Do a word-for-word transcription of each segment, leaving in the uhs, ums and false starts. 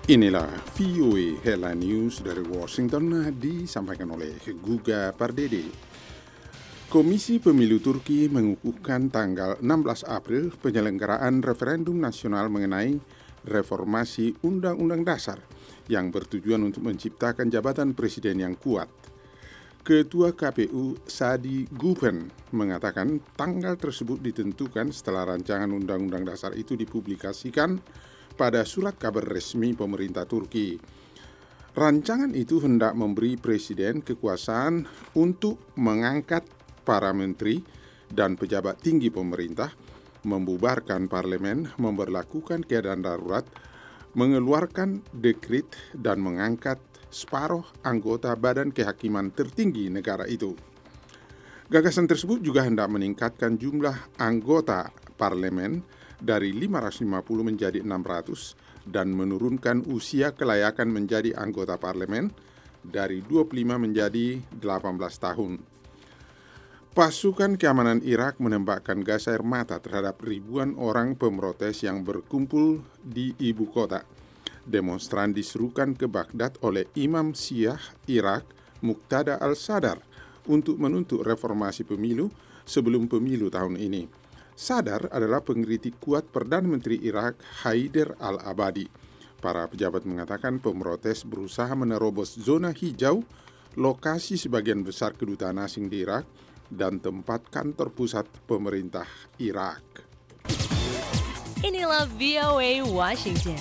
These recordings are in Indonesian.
Inilah V O A Headline News dari Washington disampaikan oleh Guga Pardede. Komisi Pemilu Turki mengukuhkan tanggal enam belas April penyelenggaraan referendum nasional mengenai reformasi Undang-Undang Dasar yang bertujuan untuk menciptakan jabatan presiden yang kuat. Ketua K P U Sadi Gupen mengatakan tanggal tersebut ditentukan setelah rancangan Undang-Undang Dasar itu dipublikasikan pada surat kabar resmi pemerintah Turki. Rancangan itu hendak memberi presiden kekuasaan untuk mengangkat para menteri dan pejabat tinggi pemerintah, membubarkan parlemen, memberlakukan keadaan darurat, mengeluarkan dekret, dan mengangkat separuh anggota badan kehakiman tertinggi negara itu. Gagasan tersebut juga hendak meningkatkan jumlah anggota parlemen dari lima ratus lima puluh menjadi enam ratus dan menurunkan usia kelayakan menjadi anggota parlemen dari dua puluh lima menjadi delapan belas tahun. Pasukan keamanan Irak menembakkan gas air mata terhadap ribuan orang pemrotes yang berkumpul di ibu kota. Demonstran diserukan ke Baghdad oleh Imam Syiah Irak Muqtada al-Sadar untuk menuntut reformasi pemilu sebelum pemilu tahun ini. Sadar adalah pengkritik kuat Perdana Menteri Irak Haider al-Abadi. Para pejabat mengatakan pemrotes berusaha menerobos zona hijau, lokasi sebagian besar kedutaan asing di Irak, dan tempat kantor pusat pemerintah Irak. Inilah V O A Washington.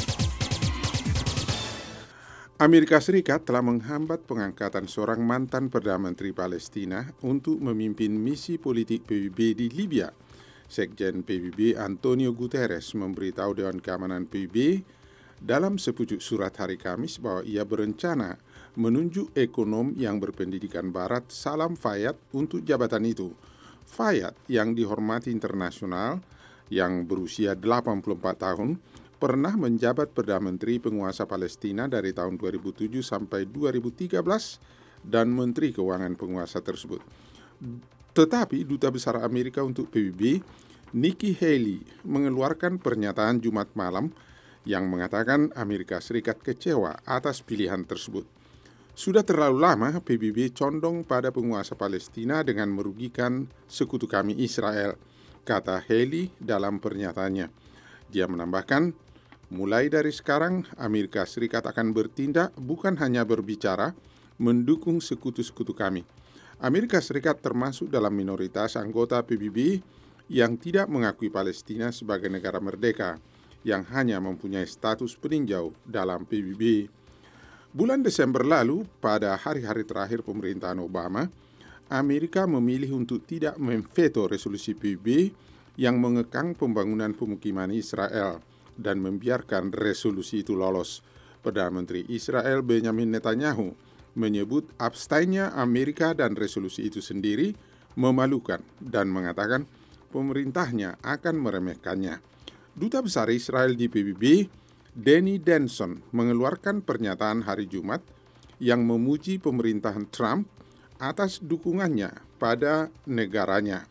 Amerika Serikat telah menghambat pengangkatan seorang mantan Perdana Menteri Palestina untuk memimpin misi politik P B B di Libya. Sekjen P B B Antonio Guterres memberitahu Dewan Keamanan P B B dalam sepucuk surat hari Kamis bahwa ia berencana menunjuk ekonom yang berpendidikan barat Salam Fayyad untuk jabatan itu. Fayyad yang dihormati internasional yang berusia delapan puluh empat tahun pernah menjabat Perdana Menteri penguasa Palestina dari tahun dua ribu tujuh sampai dua ribu tiga belas dan Menteri Keuangan penguasa tersebut. Tetapi Duta Besar Amerika untuk P B B, Nikki Haley, mengeluarkan pernyataan Jumat malam yang mengatakan Amerika Serikat kecewa atas pilihan tersebut. Sudah terlalu lama P B B condong pada penguasa Palestina dengan merugikan sekutu kami Israel, kata Haley dalam pernyataannya. Dia menambahkan, mulai dari sekarang Amerika Serikat akan bertindak bukan hanya berbicara, mendukung sekutu-sekutu kami. Amerika Serikat termasuk dalam minoritas anggota P B B yang tidak mengakui Palestina sebagai negara merdeka, yang hanya mempunyai status peninjau dalam P B B. Bulan Desember lalu, pada hari-hari terakhir pemerintahan Obama, Amerika memilih untuk tidak memveto resolusi P B B yang mengekang pembangunan pemukiman Israel dan membiarkan resolusi itu lolos. Perdana Menteri Israel Benjamin Netanyahu menyebut abstainnya Amerika dan resolusi itu sendiri memalukan dan mengatakan pemerintahnya akan meremehkannya. Duta Besar Israel di P B B, Danny Denson, mengeluarkan pernyataan hari Jumat yang memuji pemerintahan Trump atas dukungannya pada negaranya.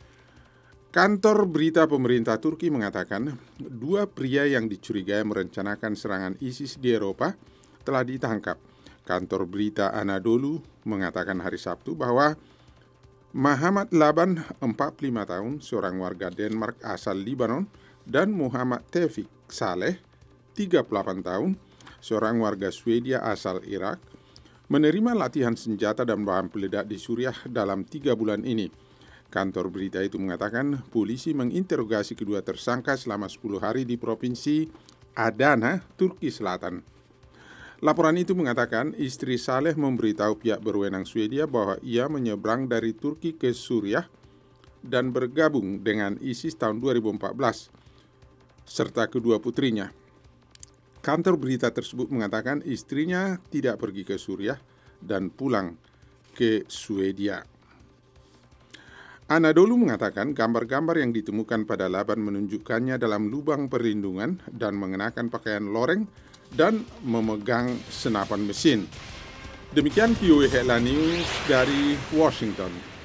Kantor berita pemerintah Turki mengatakan dua pria yang dicurigai merencanakan serangan ISIS di Eropa telah ditangkap. Kantor berita Anadolu mengatakan hari Sabtu bahwa Muhammad Laban, empat puluh lima tahun, seorang warga Denmark asal Libanon, dan Muhammad Tevfik Saleh, tiga puluh delapan tahun, seorang warga Swedia asal Irak, menerima latihan senjata dan bahan peledak di Suriah dalam tiga bulan ini. Kantor berita itu mengatakan polisi menginterogasi kedua tersangka selama sepuluh hari di provinsi Adana, Turki Selatan. Laporan itu mengatakan istri Saleh memberitahu pihak berwenang Swedia bahwa ia menyeberang dari Turki ke Suriah dan bergabung dengan ISIS tahun dua ribu empat belas, serta kedua putrinya. Kantor berita tersebut mengatakan istrinya tidak pergi ke Suriah dan pulang ke Swedia. Anadolu mengatakan gambar-gambar yang ditemukan pada Laban menunjukkannya dalam lubang perlindungan dan mengenakan pakaian loreng dan memegang senapan mesin. Demikian V O A Headline News dari Washington.